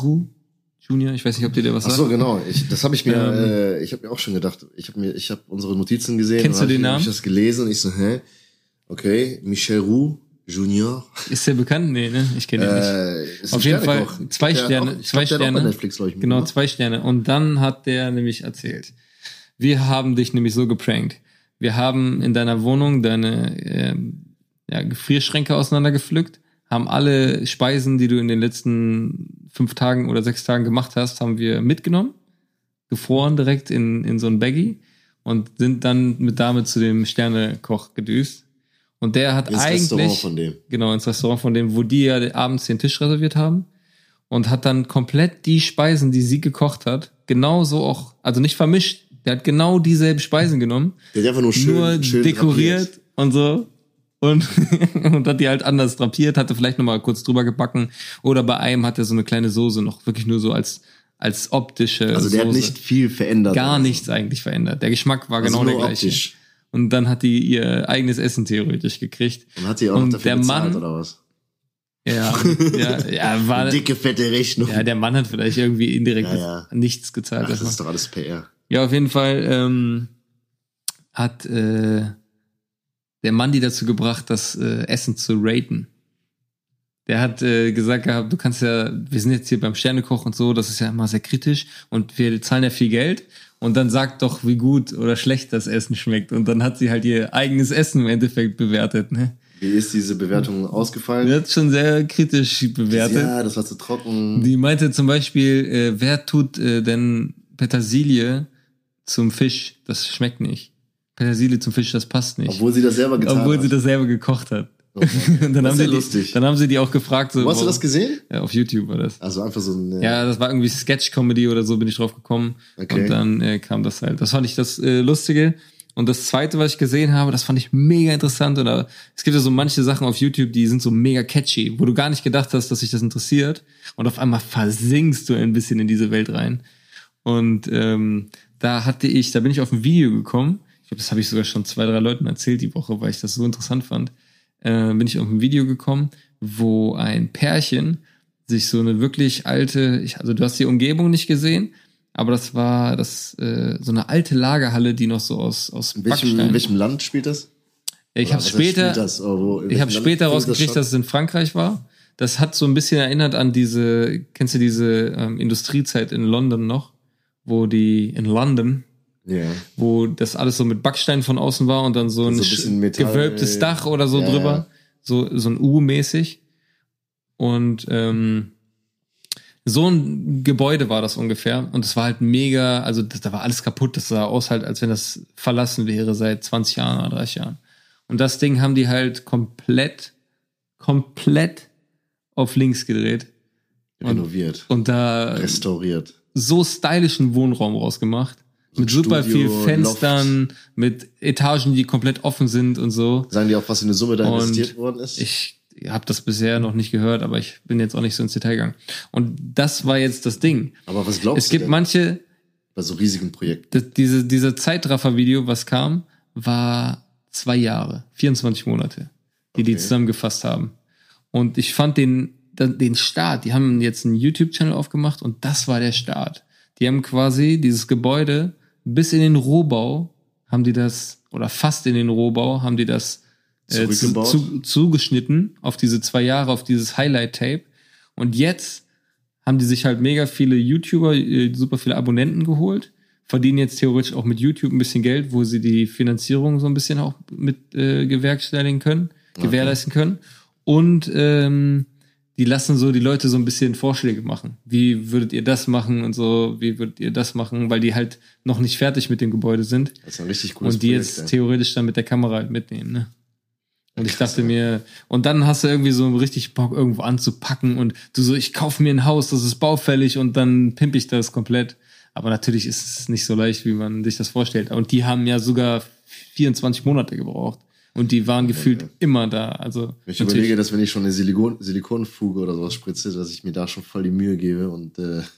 ich weiß nicht, ob dir der was sagt. Ach so, genau. Das habe ich mir, ich habe mir auch schon gedacht. Ich habe unsere Notizen gesehen. Kennst du den Namen? Ich habe das gelesen und ich so, okay, Michel Roux Junior. Ist der bekannt? Nee, ne? Ich kenne ihn nicht. Auf jeden Fall 2 Sterne. 2 Sterne. Netflix, ich, genau, 2 Sterne. Und dann hat der nämlich erzählt, wir haben dich nämlich so geprankt. Wir haben in deiner Wohnung deine Gefrierschränke auseinandergepflückt, haben alle Speisen, die du in den letzten 5 Tagen oder 6 Tagen gemacht hast, haben wir mitgenommen, gefroren direkt in so ein Baggy und sind dann damit zu dem Sternekoch gedüst. Und der hat ins Restaurant von dem. Genau, ins Restaurant von dem, wo die ja abends den Tisch reserviert haben. Und hat dann komplett die Speisen, die sie gekocht hat, genauso auch, also nicht vermischt. Der hat genau dieselben Speisen genommen. Der hat einfach nur schön dekoriert drapiert. Und so. Und hat die halt anders drapiert, hatte vielleicht nochmal kurz drüber gebacken. Oder bei einem hat er so eine kleine Soße noch wirklich nur so als optische Also der Soße. Hat nicht viel verändert. Gar nichts eigentlich verändert. Der Geschmack war genau der gleiche. Optisch. Und dann hat die ihr eigenes Essen theoretisch gekriegt. Und hat sie auch noch dafür bezahlt, oder was? Ja, war eine dicke, fette Rechnung. Ja, der Mann hat vielleicht irgendwie indirekt nichts gezahlt. Ach, das ist doch alles PR. Ja, auf jeden Fall hat der Mann die dazu gebracht, das Essen zu raten. Der hat gesagt gehabt, du kannst ja, wir sind jetzt hier beim Sternekoch und so, das ist ja immer sehr kritisch und wir zahlen ja viel Geld und dann sagt doch, wie gut oder schlecht das Essen schmeckt. Und dann hat sie halt ihr eigenes Essen im Endeffekt bewertet, ne? Wie ist diese Bewertung ausgefallen? Die hat schon sehr kritisch bewertet. Ja, das war zu trocken. Die meinte zum Beispiel, wer tut denn Petersilie zum Fisch? Das schmeckt nicht. Petersilie zum Fisch, das passt nicht. Obwohl sie das selber getan hat. Obwohl sie das selber gekocht hat. Okay. Und dann, dann haben sie die auch gefragt. So, wo hast du das gesehen? Ja, auf YouTube war das. Also einfach so ein... Ja, das war irgendwie Sketch-Comedy oder so, bin ich drauf gekommen. Okay. Und dann kam das halt. Das fand ich das Lustige. Und das Zweite, was ich gesehen habe, das fand ich mega interessant. Oder es gibt ja so manche Sachen auf YouTube, die sind so mega catchy, wo du gar nicht gedacht hast, dass sich das interessiert. Und auf einmal versinkst du ein bisschen in diese Welt rein. Und da bin ich auf ein Video gekommen. Ich glaube, das habe ich sogar schon 2, 3 Leuten erzählt die Woche, weil ich das so interessant fand. Bin ich auf ein Video gekommen, wo ein Pärchen sich so eine wirklich alte, also du hast die Umgebung nicht gesehen, aber das war so eine alte Lagerhalle, die noch so aus Backstein. In welchem Land spielt das? Ich habe später rausgekriegt, dass es in Frankreich war. Das hat so ein bisschen erinnert an kennst du diese Industriezeit in London noch, wo das alles so mit Backstein von außen war und dann so ein gewölbtes Dach oder so drüber. So ein U-mäßig. Und so ein Gebäude war das ungefähr. Und es war halt mega, also da war alles kaputt. Das sah aus halt, als wenn das verlassen wäre seit 20 Jahren oder 30 Jahren. Und das Ding haben die halt komplett auf links gedreht. Renoviert. Und da restauriert. So stylischen Wohnraum rausgemacht. Mit super viel Fenstern, Loft. Mit Etagen, die komplett offen sind und so. Sagen die auch, was für eine Summe da investiert worden ist? Ich habe das bisher noch nicht gehört, aber ich bin jetzt auch nicht so ins Detail gegangen. Und das war jetzt das Ding. Aber was glaubst du? Es gibt manche... Bei so riesigen Projekten. Diese Zeitraffer-Video, was kam, war 2 Jahre, 24 Monate, die zusammengefasst haben. Und ich fand den Start, die haben jetzt einen YouTube-Channel aufgemacht und das war der Start. Die haben quasi dieses Gebäude bis in den Rohbau haben die das, oder fast in den Rohbau haben die das zugeschnitten auf diese 2 Jahre, auf dieses Highlight-Tape. Und jetzt haben die sich halt mega viele YouTuber, super viele Abonnenten geholt, verdienen jetzt theoretisch auch mit YouTube ein bisschen Geld, wo sie die Finanzierung so ein bisschen auch mit gewährleisten können. Und die lassen so die Leute so ein bisschen Vorschläge machen. Wie würdet ihr das machen und so, wie würdet ihr das machen, weil die halt noch nicht fertig mit dem Gebäude sind. Das ist ein richtig cooles Und die Projekt, jetzt theoretisch dann mit der Kamera halt mitnehmen, ne? Und ich dachte mir, und dann hast du irgendwie so richtig Bock, irgendwo anzupacken und du so, ich kaufe mir ein Haus, das ist baufällig und dann pimp ich das komplett. Aber natürlich ist es nicht so leicht, wie man sich das vorstellt. Und die haben ja sogar 24 Monate gebraucht. Und die waren gefühlt immer da. Also ich überlege, dass wenn ich schon eine Silikonfuge oder sowas spritze, dass ich mir da schon voll die Mühe gebe und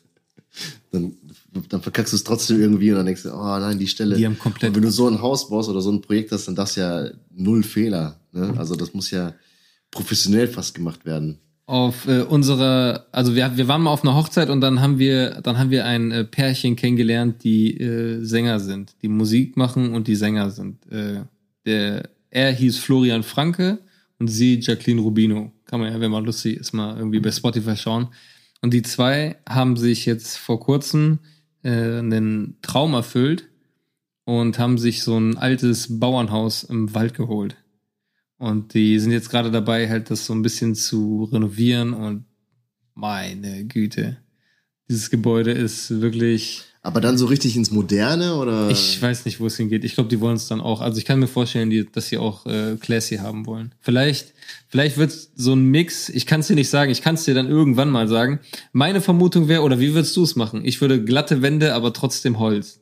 dann verkackst du es trotzdem irgendwie und dann denkst du, oh nein, die Stelle. Die haben komplett. Und wenn du so ein Haus baust oder so ein Projekt hast, dann das ja 0 Fehler. Ne? Also das muss ja professionell fast gemacht werden. Auf unserer, also wir waren mal auf einer Hochzeit und dann haben wir ein Pärchen kennengelernt, die Sänger sind, die Musik machen und die Sänger sind. Er hieß Florian Franke und sie Jacqueline Rubino. Kann man ja, wenn man lustig ist, mal irgendwie bei Spotify schauen. Und die zwei haben sich jetzt vor kurzem einen Traum erfüllt und haben sich so ein altes Bauernhaus im Wald geholt. Und die sind jetzt gerade dabei, halt das so ein bisschen zu renovieren und meine Güte, dieses Gebäude ist wirklich... Aber dann so richtig ins Moderne, oder? Ich weiß nicht, wo es hingeht. Ich glaube, die wollen es dann auch. Also ich kann mir vorstellen, dass sie auch classy haben wollen. Vielleicht wird so ein Mix. Ich kann es dir nicht sagen. Ich kann es dir dann irgendwann mal sagen. Meine Vermutung wäre, oder wie würdest du es machen? Ich würde glatte Wände, aber trotzdem Holz.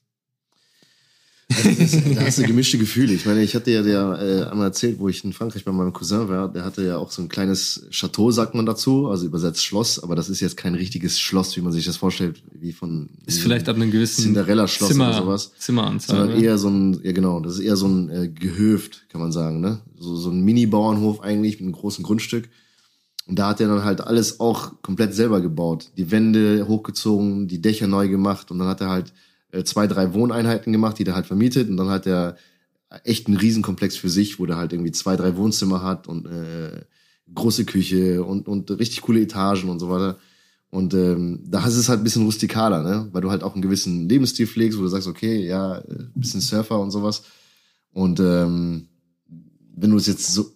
Also da hast du gemischte Gefühle. Ich meine, ich hatte ja einmal erzählt, wo ich in Frankreich bei meinem Cousin war, der hatte ja auch so ein kleines Chateau, sagt man dazu, also übersetzt Schloss, aber das ist jetzt kein richtiges Schloss, wie man sich das vorstellt, wie von ist vielleicht ab einem gewissen Cinderella-Schloss oder sowas. Zimmeranzahl. Sondern eher so ein, ja genau, das ist eher so ein Gehöft, kann man sagen, ne? So ein Mini-Bauernhof eigentlich mit einem großen Grundstück. Und da hat er dann halt alles auch komplett selber gebaut. Die Wände hochgezogen, die Dächer neu gemacht und dann hat er halt 2, 3 Wohneinheiten gemacht, die der halt vermietet und dann hat er echt einen Riesenkomplex für sich, wo der halt irgendwie 2, 3 Wohnzimmer hat und große Küche und richtig coole Etagen und so weiter. Und da ist es halt ein bisschen rustikaler, ne? Weil du halt auch einen gewissen Lebensstil pflegst, wo du sagst, okay, ja, ein bisschen Surfer und sowas. Und wenn du es jetzt so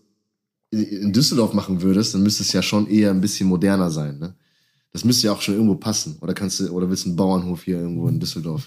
in Düsseldorf machen würdest, dann müsste es ja schon eher ein bisschen moderner sein, ne? Das müsste ja auch schon irgendwo passen. Oder willst du einen Bauernhof hier irgendwo in Düsseldorf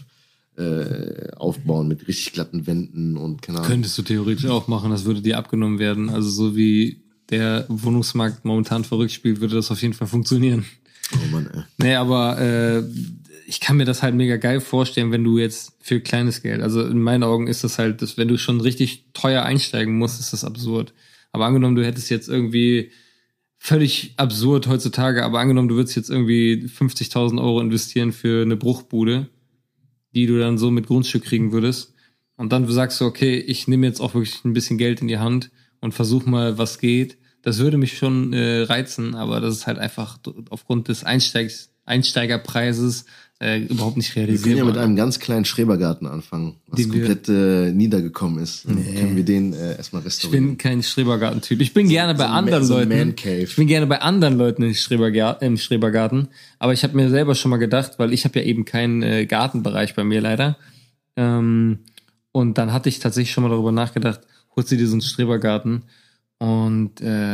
aufbauen mit richtig glatten Wänden und keine Ahnung. Könntest du theoretisch auch machen, das würde dir abgenommen werden. Also so wie der Wohnungsmarkt momentan verrückt spielt, würde das auf jeden Fall funktionieren. Oh Mann, ey. Nee, aber ich kann mir das halt mega geil vorstellen, wenn du jetzt für kleines Geld, also in meinen Augen ist das halt, wenn du schon richtig teuer einsteigen musst, ist das absurd. Aber angenommen, du hättest jetzt irgendwie völlig absurd heutzutage, aber angenommen, du würdest jetzt irgendwie 50.000 Euro investieren für eine Bruchbude, die du dann so mit Grundstück kriegen würdest. Und dann sagst du, okay, ich nehme jetzt auch wirklich ein bisschen Geld in die Hand und versuch mal, was geht. Das würde mich schon reizen, aber das ist halt einfach aufgrund des Einsteigerpreises überhaupt nicht realisierbar. Wir können ja mit einem ganz kleinen Schrebergarten anfangen, was komplett niedergekommen ist. Dann können wir den erstmal restaurieren. Ich bin kein Schrebergarten-Typ. Ich bin gerne bei anderen Leuten. Ich bin gerne bei anderen Leuten im Schrebergarten. Aber ich habe mir selber schon mal gedacht, weil ich habe ja eben keinen Gartenbereich bei mir leider. Und dann hatte ich tatsächlich schon mal darüber nachgedacht, holst du dir so einen Schrebergarten und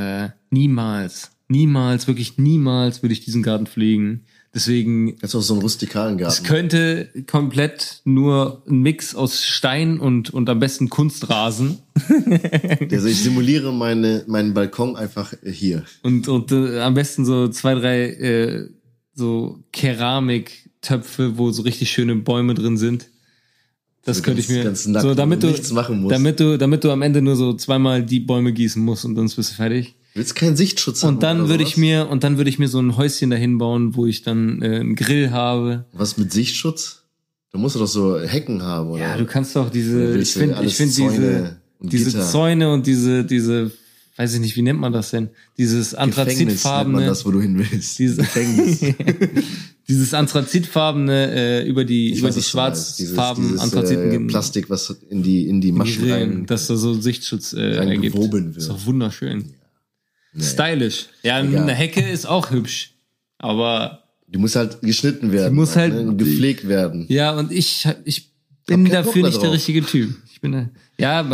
niemals würde ich diesen Garten pflegen. Deswegen. Das ist auch so ein rustikalen Garten. Es könnte komplett nur ein Mix aus Stein und am besten Kunstrasen. Also ich simuliere meinen Balkon einfach hier. Und am besten so 2, 3 so Keramiktöpfe, wo so richtig schöne Bäume drin sind. Das also könnte ich mir nackt, so, damit du nichts machen musst. Damit du am Ende nur so 2-mal die Bäume gießen musst und sonst bist du fertig. Willst keinen Sichtschutz haben? Und dann würde ich mir so ein Häuschen dahin bauen, wo ich dann einen Grill habe. Was mit Sichtschutz? Da musst du doch so Hecken haben, oder? Ja, du kannst doch ich finde diese Zäune und diese, weiß ich nicht, wie nennt man das denn? Dieses anthrazitfarbene. Nennt man das, wo du hin willst. Dieses anthrazitfarbene über die schwarzfarben Anthraziten Plastik, was in die Maschen rein, dass da so Sichtschutz ergibt. Wird. Ist doch wunderschön. Ja. Nee. Stylisch. Ja, eine Hecke ist auch hübsch, aber die muss halt geschnitten werden, muss halt ne? Gepflegt werden. Ja, und ich bin dafür nicht der richtige Typ.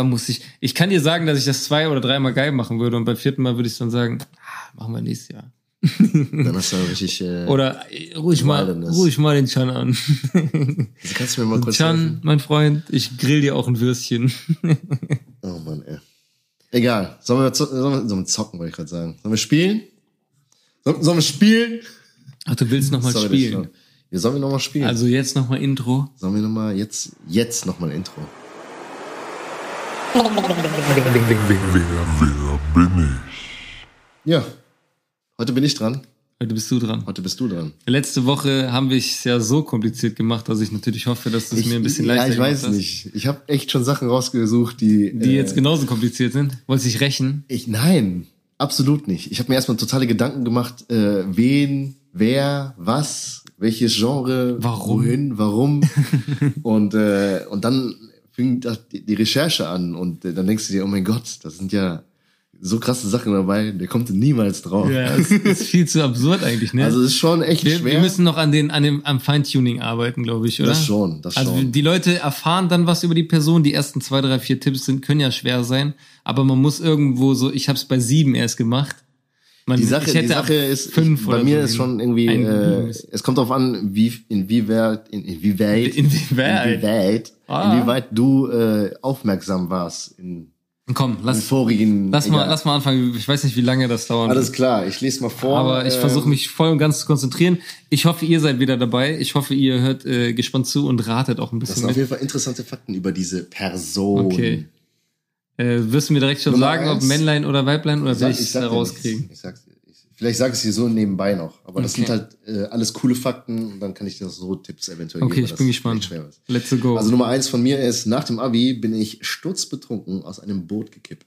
Ich kann dir sagen, dass ich das 2 oder 3 Mal geil machen würde und beim 4. Mal würde ich dann sagen, machen wir nächstes Jahr. Dann hast du richtig... Oder ruhig mal den Chan an. Also kannst du mir mal kurz Chan, helfen? mein Freund, ich grill dir auch ein Würstchen. Oh Mann, ey. Egal. Sollen wir zocken, wollte ich gerade sagen. Sollen wir spielen? Sollen wir spielen? Ach, du willst nochmal spielen? Ja, sollen wir nochmal spielen? Also jetzt nochmal Intro. Sollen wir nochmal jetzt nochmal Intro? Wer bin ich? Ja. Heute bin ich dran. Heute bist du dran. Letzte Woche haben wir es ja so kompliziert gemacht, dass ich natürlich hoffe, dass du es mir ein bisschen leichter gemacht hast. Ja, ich weiß nicht. Ich habe echt schon Sachen rausgesucht, die jetzt genauso kompliziert sind. Wolltest du dich rächen? Nein, absolut nicht. Ich habe mir erstmal totale Gedanken gemacht, wen, wer, was, welches Genre, warum? Wohin, warum. und dann fing die Recherche an und dann denkst du dir, oh mein Gott, das sind ja so krasse Sachen dabei, der kommt niemals drauf. Ja, es ist viel zu absurd eigentlich, ne? Also es ist schon echt schwer. Wir müssen noch am Feintuning arbeiten, glaube ich, oder? Das schon. Also die Leute erfahren dann was über die Person. Die ersten 2, 3, 4 Tipps können ja schwer sein, aber man muss irgendwo so, ich habe es bei 7 erst gemacht. Die Sache ist, 5 bei mir ist schon irgendwie, es kommt darauf an, inwieweit du aufmerksam warst Komm, lass mal anfangen. Ich weiß nicht, wie lange das dauert. Alles klar, ich lese mal vor. Aber ich versuche mich voll und ganz zu konzentrieren. Ich hoffe, ihr seid wieder dabei. Ich hoffe, ihr hört gespannt zu und ratet auch ein bisschen. Das sind auf jeden Fall interessante Fakten über diese Person. Okay. Wirst du mir direkt schon Nummer sagen, 1, ob Männlein oder Weiblein, oder will ich es rauskriegen? Vielleicht sage ich es dir so nebenbei noch. Aber das sind halt alles coole Fakten und dann kann ich dir so Tipps eventuell geben. Okay, ich bin gespannt. Let's go. Also Nummer 1 von mir ist, nach dem Abi bin ich sturzbetrunken aus einem Boot gekippt.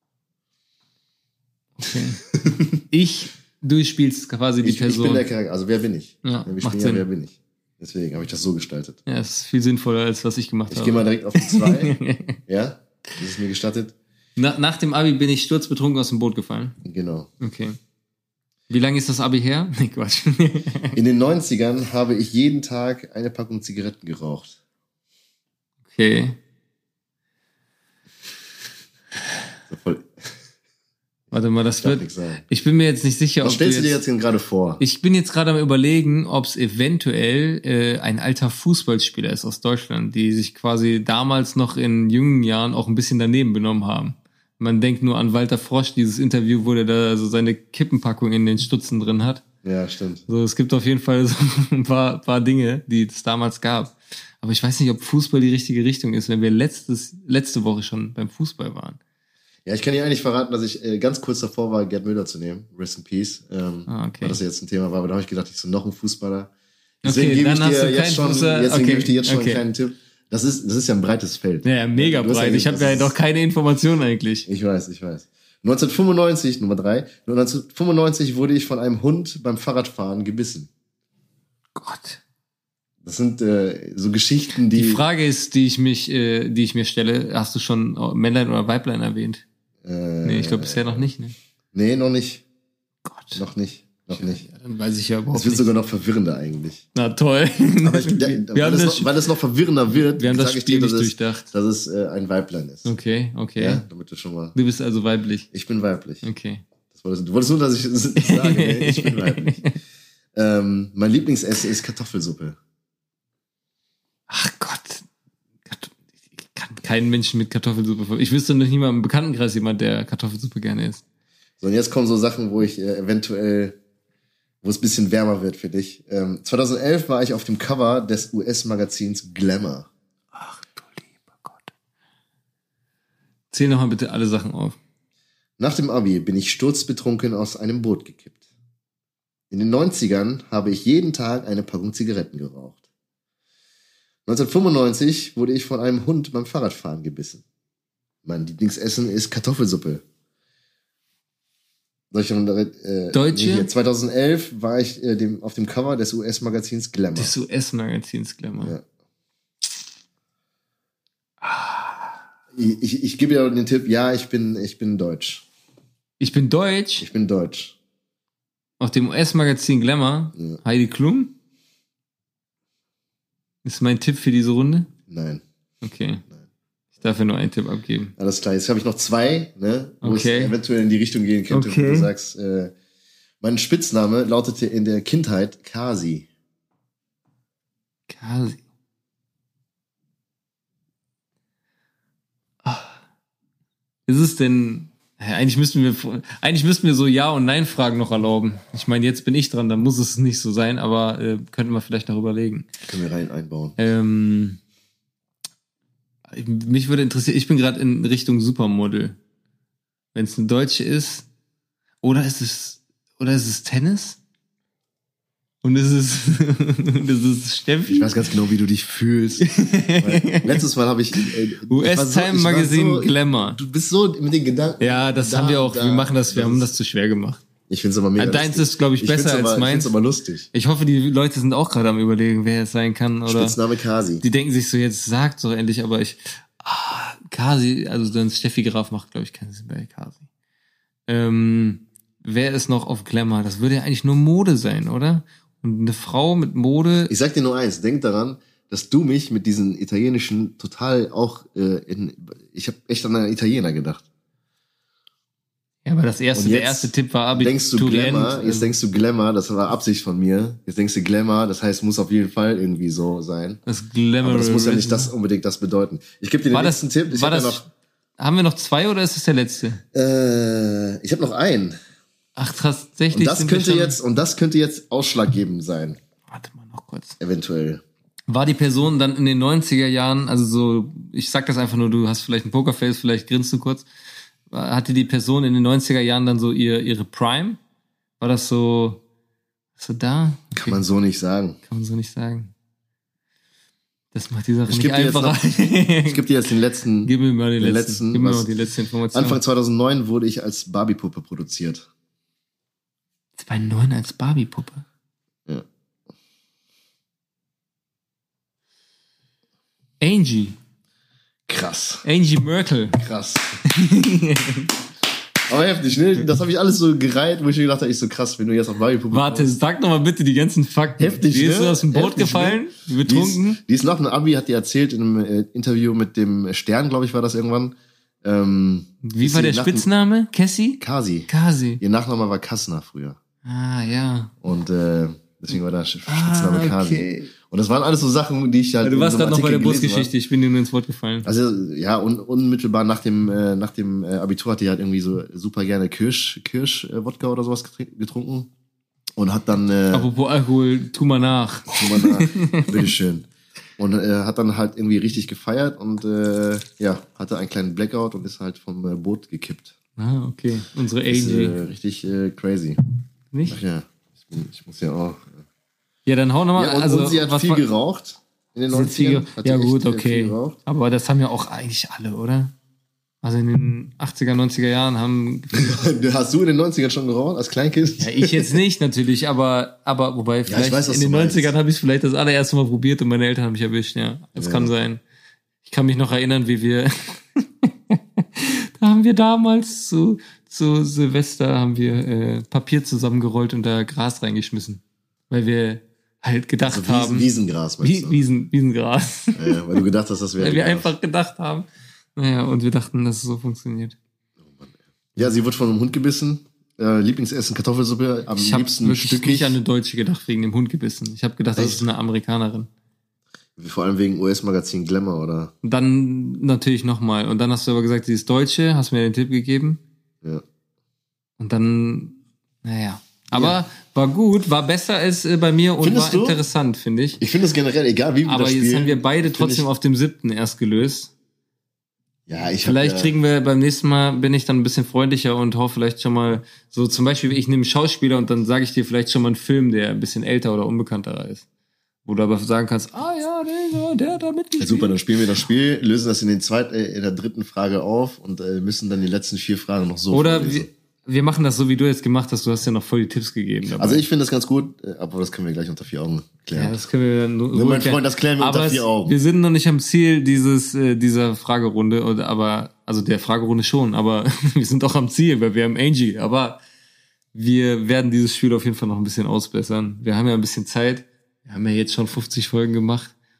Okay. Du spielst quasi die Person. Ich bin der Charakter. Also wer bin ich? Ja, wir macht spielen Sinn. Ja, wer bin ich? Deswegen habe ich das so gestaltet. Ja, es ist viel sinnvoller, als was ich gemacht habe. Ich gehe mal direkt auf die 2. Ja? Das ist mir gestattet. Nach dem Abi bin ich sturzbetrunken aus dem Boot gefallen. Genau. Okay. Wie lange ist das Abi her? Nee, Quatsch. In den 90ern habe ich jeden Tag eine Packung Zigaretten geraucht. Okay. So voll. Warte mal, ich bin mir jetzt nicht sicher, Was stellst du dir jetzt gerade vor? Ich bin jetzt gerade am Überlegen, ob es eventuell ein alter Fußballspieler ist aus Deutschland, die sich quasi damals noch in jungen Jahren auch ein bisschen daneben benommen haben. Man denkt nur an Walter Frosch, dieses Interview, wo der da so seine Kippenpackung in den Stutzen drin hat. Ja, stimmt. So, es gibt auf jeden Fall so ein paar Dinge, die es damals gab. Aber ich weiß nicht, ob Fußball die richtige Richtung ist, wenn wir letzte Woche schon beim Fußball waren. Ja, ich kann dir eigentlich verraten, dass ich ganz kurz davor war, Gerd Müller zu nehmen. Rest in Peace. Okay. Weil das jetzt ein Thema war. Aber da habe ich gedacht, ich so noch ein Fußballer. Deswegen gebe ich dir jetzt schon einen kleinen Tipp. Das ist ja ein breites Feld. Ja, mega breit. Ich habe ja doch keine Informationen eigentlich. Ich weiß. 1995, Nummer 3. 1995 wurde ich von einem Hund beim Fahrradfahren gebissen. Gott. Das sind so Geschichten, die... Die Frage ist, die ich mir stelle, hast du schon Männlein oder Weiblein erwähnt? Nee, ich glaube bisher noch nicht, ne? Nee, noch nicht. Gott. Noch nicht. Ja, dann weiß ich ja überhaupt nicht. Es wird sogar noch verwirrender eigentlich. Na toll. Aber weil es noch verwirrender wird, wir haben das Spiel nicht durchdacht. Dass es ein Weiblein ist. Okay. Ja, damit du schon mal... Du bist also weiblich. Ich bin weiblich. Okay. Du wolltest nur, dass ich das sage. Nee, ich bin weiblich. Mein Lieblingsessen ist Kartoffelsuppe. Ach Gott. Ich kann keinen Menschen mit Kartoffelsuppe... Ich wüsste noch niemand im Bekanntenkreis jemand, der Kartoffelsuppe gerne isst. So, und jetzt kommen so Sachen, wo ich eventuell... wo es ein bisschen wärmer wird für dich. 2011 war ich auf dem Cover des US-Magazins Glamour. Ach du lieber Gott. Zähl nochmal bitte alle Sachen auf. Nach dem Abi bin ich sturzbetrunken aus einem Boot gekippt. In den 90ern habe ich jeden Tag eine Packung Zigaretten geraucht. 1995 wurde ich von einem Hund beim Fahrradfahren gebissen. Mein Lieblingsessen ist Kartoffelsuppe. Deutsche? 2011 war ich auf dem Cover des US-Magazins Glamour. Des US-Magazins Glamour. Ja. Ich gebe dir den Tipp, ja, ich bin deutsch. Ich bin deutsch? Ich bin deutsch. Auf dem US-Magazin Glamour? Ja. Heidi Klum? Ist mein Tipp für diese Runde? Nein. Okay. Ich darf ja nur einen Tipp abgeben. Alles klar, jetzt habe ich noch 2, ne, wo es eventuell in die Richtung gehen könnte, wo du sagst, Mein Spitzname lautete in der Kindheit Kasi. Kasi. Ist es denn... Eigentlich müssten wir so Ja- und Nein-Fragen noch erlauben. Ich meine, jetzt bin ich dran, dann muss es nicht so sein, aber könnten wir vielleicht noch überlegen. Können wir einbauen. Mich würde interessieren, ich bin gerade in Richtung Supermodel. Wenn es eine Deutsche ist, oder ist es Tennis? Und ist es Steffi? Ich weiß ganz genau, wie du dich fühlst. Letztes Mal habe ich US-Time-Magazin Glamour. Du bist so mit den Gedanken. Ja, das haben wir auch. Wir haben das zu schwer gemacht. Ich finde es aber mega. Deins ist, glaube ich, besser als meins. Ich finde es aber lustig. Ich hoffe, die Leute sind auch gerade am Überlegen, wer es sein kann. Oder Spitzname Kasi. Die denken sich so, jetzt sagt doch endlich, aber Kasi, also dann Steffi Graf macht, glaube ich, keinen Sinn bei Kasi. Wer ist noch auf Glamour? Das würde ja eigentlich nur Mode sein, oder? Und eine Frau mit Mode. Ich sag dir nur eins, denk daran, dass du mich mit diesen italienischen total auch ich habe echt an einen Italiener gedacht. Ja, aber der erste Tipp war Denkst du Glamour, jetzt denkst du Glamour, das war Absicht von mir. Jetzt denkst du Glamour, das heißt, muss auf jeden Fall irgendwie so sein. Das Glamour. Aber das muss ja nicht unbedingt das bedeuten. Ich gebe dir den letzten Tipp. Haben wir noch 2 oder ist es der letzte? Ich habe noch einen. Ach, tatsächlich. Und das könnte jetzt ausschlaggebend sein. Warte mal noch kurz. Eventuell. War die Person dann in den 90er Jahren, also so, ich sag das einfach nur, du hast vielleicht ein Pokerface, vielleicht grinst du kurz. Hatte die Person in den 90er Jahren dann so ihre Prime? War das so da? Okay. Kann man so nicht sagen. Das macht die Sache nicht einfacher. Ich gebe dir jetzt den letzten. Gib mir mal noch die letzte Information. Anfang 2009 wurde ich als Barbie-Puppe produziert. 2009 als Barbie-Puppe? Ja. Angie. Krass. Angie Merkel. Krass. Aber heftig, ne? Das habe ich alles so gereiht, wo ich mir gedacht habe, ich so krass, wenn du jetzt auf Barbie-Puppe Warte, sag doch mal bitte die ganzen Fakten. Heftig, die ist ne? aus dem Boot gefallen, betrunken. Die ist nach dem Abi, hat die erzählt in einem Interview mit dem Stern, glaube ich, war das irgendwann. Wie war der Spitzname? Cassie? Kasi. Ihr Nachname war Kassner früher. Ah, ja. Und deswegen war der Spitzname Kasi. Und das waren alles so Sachen, die ich halt. Du warst gerade noch bei der Busgeschichte, ich bin dir nur ins Wort gefallen. Also ja, unmittelbar nach dem Abitur hat die halt irgendwie so super gerne Kirsch-Wodka oder sowas getrunken. Und hat dann. Apropos Alkohol, tu mal nach. Bitteschön. Und hat dann halt irgendwie richtig gefeiert und hatte einen kleinen Blackout und ist halt vom Boot gekippt. Ah, okay. Unsere Angie. Richtig crazy. Nicht? Ach ja, ich muss ja auch. Ja, dann hau nochmal. Ja, und sie hat viel geraucht in den 90ern. Ja gut, okay. Aber das haben ja auch eigentlich alle, oder? Also in den 80er, 90er Jahren haben... Hast du in den 90ern schon geraucht, als Kleinkind? Ja, ich jetzt nicht natürlich, aber wobei vielleicht in den 90ern habe ich es vielleicht das allererste Mal probiert und meine Eltern haben mich erwischt, ja. Das kann sein. Ich kann mich noch erinnern, wie wir... Da haben wir damals zu Silvester Papier zusammengerollt und da Gras reingeschmissen. Weil wir halt gedacht haben... Wiesengras, meinst du? Wiesengras. Ja, weil du gedacht hast, das wäre... Weil wir einfach gedacht haben... Naja, und wir dachten, dass es so funktioniert. Ja, sie wurde von einem Hund gebissen. Lieblingsessen, Kartoffelsuppe. Ich habe wirklich nicht an eine Deutsche gedacht, wegen dem Hund gebissen. Ich habe gedacht, das ist eine Amerikanerin. Vor allem wegen US-Magazin Glamour, oder? Und dann natürlich nochmal. Und dann hast du aber gesagt, sie ist Deutsche, hast mir den Tipp gegeben. Ja. Und dann, naja. Aber war gut, war besser als bei mir und Findest war interessant, finde ich. Ich finde es generell, egal wie wir aber das spielen. Aber jetzt haben wir beide trotzdem auf dem 7. erst gelöst. Ja, vielleicht kriegen wir beim nächsten Mal, bin ich dann ein bisschen freundlicher und hau vielleicht schon mal so, zum Beispiel, ich nehme einen Schauspieler und dann sage ich dir vielleicht schon mal einen Film, der ein bisschen älter oder unbekannter ist. Wo du aber sagen kannst, der hat da mitgespielt. Ja, super, dann spielen wir das Spiel, lösen das in der dritten Frage auf und müssen dann die letzten 4 Fragen noch so oder wir machen das so, wie du jetzt gemacht hast. Du hast ja noch voll die Tipps gegeben dabei. Also ich finde das ganz gut, aber das können wir gleich unter 4 Augen klären. Ja, das können wir dann nur mein Freund, das klären wir unter 4 Augen. Wir sind noch nicht am Ziel dieser Fragerunde, also der Fragerunde schon, aber wir sind auch am Ziel, weil wir haben Angie. Aber wir werden dieses Spiel auf jeden Fall noch ein bisschen ausbessern. Wir haben ja ein bisschen Zeit. Wir haben ja jetzt schon 50 Folgen gemacht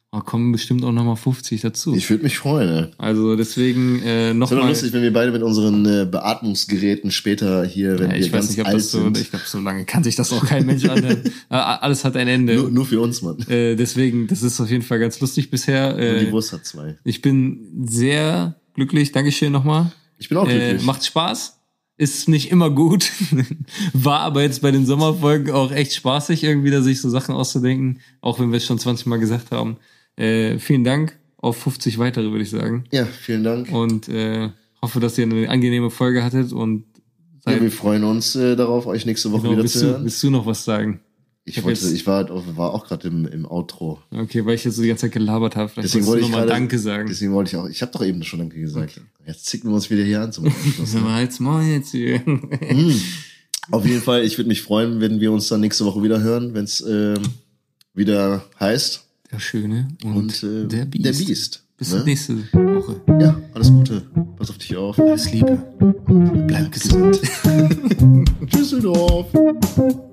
kommen bestimmt auch nochmal 50 dazu. Ich würde mich freuen, ey. Also deswegen nochmal. Es wäre lustig, wenn wir beide mit unseren Beatmungsgeräten später hier, wenn wir ganz alt sind. Ich glaube, so lange kann sich das auch kein Mensch anhören. Alles hat ein Ende. Nur für uns, Mann. Deswegen, das ist auf jeden Fall ganz lustig bisher. Und die Wurst hat 2. Ich bin sehr glücklich. Dankeschön nochmal. Ich bin auch glücklich. Macht Spaß. Ist nicht immer gut. War aber jetzt bei den Sommerfolgen auch echt spaßig, irgendwie da sich so Sachen auszudenken. Auch wenn wir es schon 20 Mal gesagt haben. Vielen Dank. Auf 50 weitere, würde ich sagen. Ja, vielen Dank. Und hoffe, dass ihr eine angenehme Folge hattet. Und wir freuen uns darauf, euch nächste Woche wieder zu hören. Willst du noch was sagen? Ich war auch gerade im Outro. Okay, weil ich jetzt so die ganze Zeit gelabert habe. Deswegen wollte ich nochmal Danke sagen. Deswegen wollte ich auch. Ich habe doch eben schon Danke gesagt. Okay. Jetzt zicken wir uns wieder hier an zum Abschluss. Halt's Maul jetzt hier. Auf jeden Fall, ich würde mich freuen, wenn wir uns dann nächste Woche wieder hören, wenn es wieder heißt. Der Schöne und der Biest. Der Biest. Bis nächste Woche. Ja, alles Gute. Pass auf dich auf. Alles Liebe. Bleib gesund. Tschüss, Düsseldorf.